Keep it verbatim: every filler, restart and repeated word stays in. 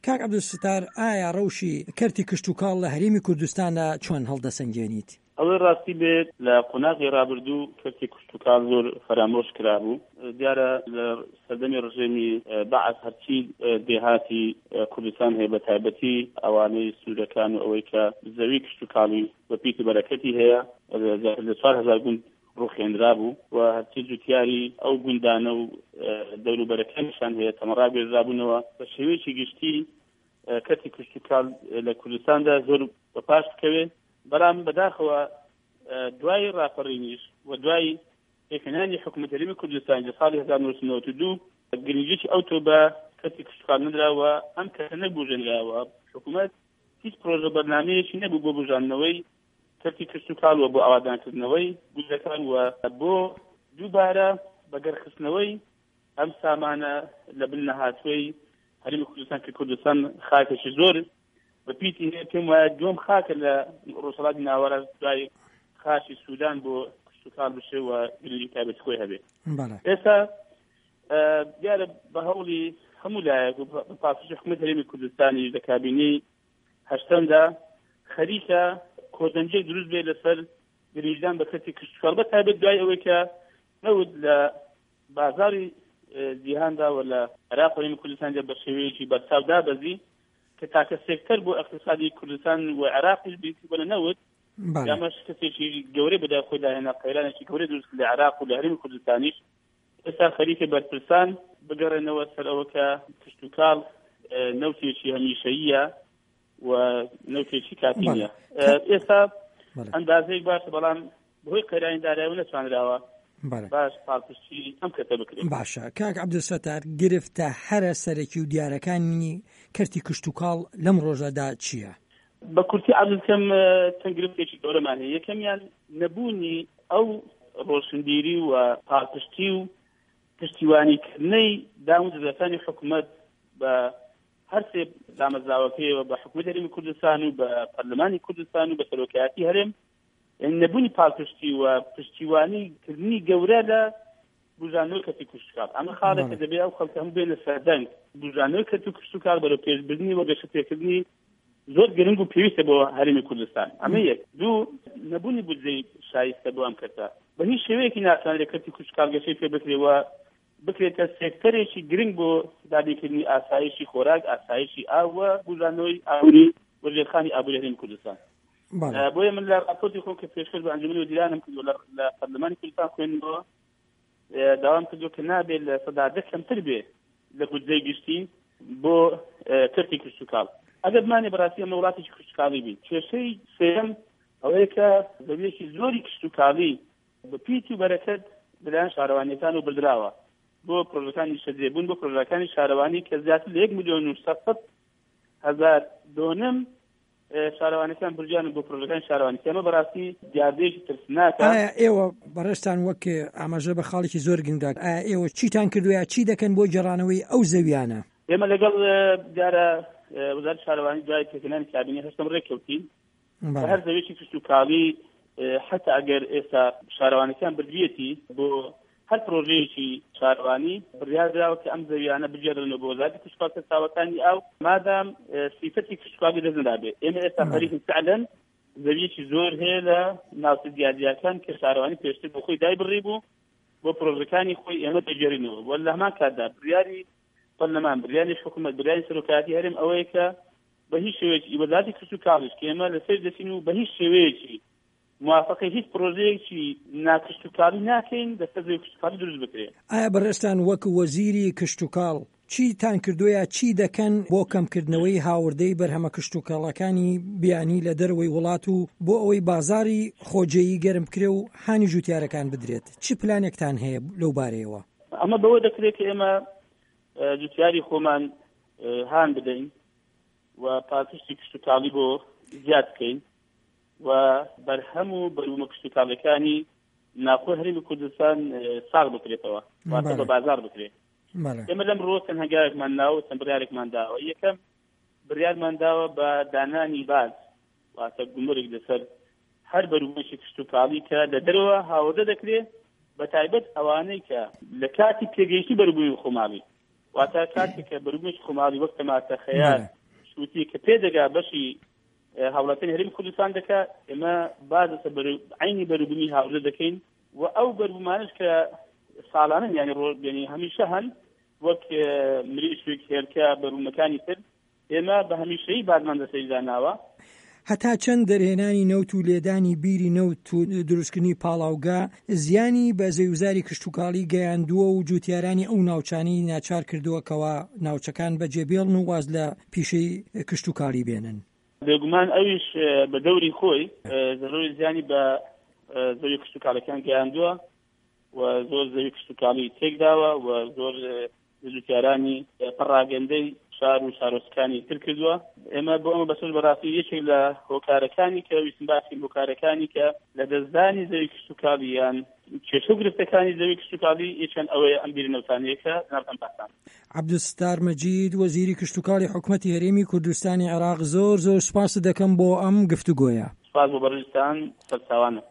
کاک عەبدولستار ئایا ڕەوشی کەرتی کشت و کاڵ لە هەرێمی کوردستاندا چۆن هەڵدەسەنگێنیت؟ ئەوەی ڕاستی بێت لە قۆناغی ڕابردوو کەرتی کشت و کاڵ زۆر فەرامۆش کرابوو. دیارە لە سەردەمی ڕژێمی بەعەس هەرچی دێهاتی کوردستان هەیە بە تایبەتی ئەوانەی سوورەکان و ئەوەی کە زەوی کشت و کاڵی بە پیتی بەرەکەتی هەیە لە چوار هەزار گوند ڕوخێنرا بوو و هەرچی جوتیاری ئەو گوندانە و دەوروبەرەکانیشان هەیە تەمەڕا بێژرابوونەوە بە شێوەیەکی گشتی کەرتی کشت و کاڵ لە کوردستاندا زۆر بەپاش بکەوێت. بەڵام بەداخەوە دوای ڕاپەڕینیش و دوای پێکەنانی حکوومەت هەرێمی کوردستان لە ساڵی هەزار و نۆ سەد و نۆڤە و دوو گرنگیی ئەو تۆ بە کەرتی کشت و کاڵ نەدراوە، ئەم کەسە نەبوژێنراوە. حکوومەت هیچ پرۆژە بەرنامەیەکی نەبوو بۆ بژاندنەوەی کەرتی کشت و کاڵ و بۆ ئاوادانکردنەوەی گوندەکان و بۆ دووبارە بەگەرخستنەوەی ئەم سامانە لە بن نەهاتووی هەرێمی کوردستان کە کوردستان خاکێکی زۆر بە پیتی هەیە. پێم وایە دووەم خاکە لە ڕۆژهەڵاتی ناوەڕاست دوای خاشی سوودان بۆ کشت و کاڵ بشێ و گرنگی تایبەتی خۆی هەبێت. ئێستا دیارە بە هەوڵی هەموو لایەک و پاسەی حکوومەت هەرێمی کوردستانی لە کابینەی هەشتەمدا خەریکە کۆدەنجێک دروست بێت لەسەر گرنگدان بە کەرتی کشت و کاڵ بە تایبەت دوای ئەوەی کە نەوت لە بازاری جیهاندا و لە عێراق و هەرێمی کوردستاندا بە شێوەیەکی بەرچاو دابەزی کە تاکە سێکتەر بۆ اقتصادی کوردستان و عێراقیش بیتی بۆ نەوت یامەش کەسێکی گەورەی بەدای خۆی داهێنا قەیرانێکی گەورەی دروست لە عێراق و لە هەرێمی کوردستانیش. ئێستا خەریکە بەرپرسان بگەڕێنەوە سەر ئەوە کە کشت و کاڵ نەوتێکی هەمیشەییە و نەوتێکی کاتینیە. ئێستا ئەندازەیەک باشە بەڵام بەهۆی قەیرانی دارایی نەتوانراوە باش پاڵپشتی ئەم کەتە بکرێن. باشە کاک عەبدولستار، گرفتە هەرە سەرەکی و دیارەکانی کەرتی کشت و کاڵ لەم ڕۆژەدا چییە؟ بە کورتی عەبدولکەم چەند گرفتێکی گەورەمان هەیە. یەکەمیان نەبوونی ئەو ڕۆشنبیری و پاڵپشتی و پشتیوانیکردنەی داوم دەستەکانی حکوومەت بە هەر سێ دامەزراوەکەیەوە بە حکوومەت هەرێمی کوردستان و بە پەرلەمانی کوردستان و بە سەرۆکایەتی هەرێم، نەبوونی پاڵپشتی و پشتیوانی کردنی گەورە لە بژاندنەوەی کەرتی کشت و کاڵ. ئەمە خاڵێکە دەبێت ئەو خەڵکە هەموو بێنە سەردەنگ. بژاندنەوەی کەرتی کشت و کاڵ بەرەو پێشبردننی و گەشەتێکردنی زۆر گرنگ و پێویستە بۆ هەرێمی کوردستان. ئەمە یەک. دوو، نەبوونی بودجەی شایستە بۆ ئەم کەرتە. بە هیچ شێوەیەکی ناتوانرێت کەرتی کشت و کاڵ گەشەی پێ بکرێەوە بکرێتە سێکتەرێکی گرنگ بۆ دابینکردنی ئاسایشی خۆراک، ئاسایشی ئاو و بژاندنەوەی ئابووری وەزیرخانی ئابووری هەرێمی کوردستان. بۆیە من لە راپۆرتی خۆم کە پێشکەش بە ئەنجومەنی وەزیرانم کردووە لە پەرلەمانی کوردستان خوێندنەوە داوام کردووە کە نابێت لە سەدا کەمتر بێ لە بودجەی گشتی بۆ کەرتی کشت و کاڵ. ئەگەر بمانێ بەڕاستی ئەمە وڵاتێکی کشت و کاڵی بین. کێشەی سێم ئەوەیە کە زەویەکی زۆری کشت و کاڵی بە پیتی و بەرەکەت لەلایەن شارەوانیەکان و بردراوە بۆ پرۆژەکانی شەجێبوون، بۆ پرۆژەکانی شارەوانی کە زیاتر لە یەک ملیۆن و سەد هەزار دۆنم شارەوانەکان برجیان بۆ پرۆژەکانی شارەوانی. ئەمە بەڕاستی دیاردەیەکی ترسناکە. ئایا ئێوە بەڕێستان وەک ئاماژە بە خاڵێکی زۆر گرنگدا، ئایا ئێوە چیتان کردووە، چی دەکەن بۆ جێڕانەوەی ئەو زەویانە؟ ئێمە لەگەڵ دیارە وەزارەتی شارەوانی دوای پێکەنانی کابینەی هەشتەم ڕێککەوتین بە هەر زەویەکی کشت و کاڵی حتا ئەگەر ئێستا شارەوانەکان بردوێتی بۆ هەر پرۆژەیەکی شارەوانی بڕیار دراوە کە ئەم زەویانە بجێڕنەوە بۆ وەزارەتی کشت و کاڵ سەرچاوەکانی ئاو مادام سیفەتی کشت و کاڵی دەست نابێت. ئێمە ئێستا خەریکین فعلەن زەویەکی زۆر هەیە لە ناوچە دیاردیەکان کە شارەوانی پێشتر بۆ خۆی دای بڕی بوو بۆ پرۆژەکانی خۆی ئێمە دەگێڕینەوە. وە لە هەمان کاتدا بڕیاری پەرلەمان، بڕیاری حکوومەت، بڕیاری سەرۆکایەتی هەرێم ئەوەیە کە بە هیچ شێوەیەکی وەزارەتی کشت و کاڵیش کە ئێمە لەسەر دەچین و بە هیچ شێوەیەکی موافقی هیچ پرۆژەیەکی ناکشت و کاڵی ناکەین دەستە زەوی کشت و کاڵی دروست بکرێت. ئایا بەڕێستان وەک وەزیری کشت و کاڵ چیتان کردووە، چی دەکەن بۆ کەمکردنەوەی هاوردەی بەرهەمە کشت و کاڵەکانی بیانی لە دەروەی وڵات و بۆ ئەوەی بازاری خۆجێیی گەرم بکرێ و هانی جوتیارەکان بدرێت؟ چی پلانێکتان هەیە لەو بارەیەوە؟ ئەمە بەوە دەکرێت کە ئێمە جوتیاری خۆمان هان بدەین و پاڵپشتی کشت و کاڵی بۆ زیاد بکەین و بەرهەم و بەرومە کشت و کاڵەکانی ناخۆی هەرێمی کوردستان ساغ بکرێتەوە، واتە بە بازار بکرێت. ئێمە لەم ڕۆ چەند هەنگاوێکمان ناوە، چەند بڕیارێکمان داوە. یەکەم بڕیارمان داوە بە دانانی باز، واتە گومرگ لەسەر هەر بەرومەشی کشت و کاڵی کە لە دەرەوە هاوردە دەکرێت، بە تایبەت ئەوانەی کە لە کاتی پێگەیشتی بەروبووی خۆماڵی، واتە کاتێک کە بەروبووی خۆماڵی وەک تەماتە خەیار وتی کە پێدەگا بەشی هاوڵاتیانی هەرێمی کوردستان دەکات ئێمە بازە عینی بەروبوومی هاوڵە دەکەین و ئەو بەروبوومانش کە ساڵانن یانی ڕۆژ هەمیشە هەن وەک مریشک هێرکە بەروومەکانی تر ئێمە بە هەمیشەیی بازمان دەسەیداناوە هەتا چەند دەرهێنانی نەوت و لێدانی بیری نەوت و دروستکردنی پاڵاوگا زیانی بە زەویزاری کشتتوکاڵی گەیاندووە و جوتیارانی ئەو ناوچانی ناچار کردووەکەوە ناوچەکان بەجێبێڵن و واز لە پیشەی کشتتوکاڵی بێنن. بێگومان ئەویش بە دەوری خۆی زەرۆی زیانی بە زەوی کشتتوکاڵەکان گەیاندووە و زۆر زەوی کشتتوکاڵی تێکداوە و زۆر جوتیارانی پەڕاگەندەی شار و شارۆچکانی تر کردووە. ئێمە بۆ ئەمە بەسەر بەڕاستی یەکێک لە هۆکارەکانی کە ویستم باسی هۆکارەکانی کە لە دەستدانی زەوی کشتتوکاڵی یان کێشە و گرفتەکانی زەوی کشتتوکاڵی یەکێن ئەوەیە ئەم بیرە نەوتانەیەکە ناوەم پاکستان. عەبدولستار مەجید وەزیری کشتتوکاڵی حکوومەتی هەرێمی کوردستانی عێراق زۆر زۆر سوپاس دەکەم بۆ ئەم گفتوگۆیە. سپاس بۆ بەڕێزتان سەرچاوانە.